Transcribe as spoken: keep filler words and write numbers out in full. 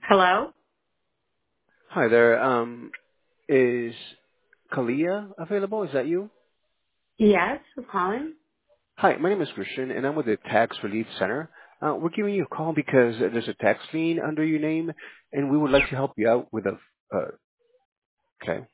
Hello? Hi there. Um, is Kalia available? Is that you? Yes, who's calling? Hi, my name is Christian, and I'm with the Tax Relief Center. Uh, we're giving you a call because there's a tax lien under your name, and we would like to help you out with a. Uh, okay.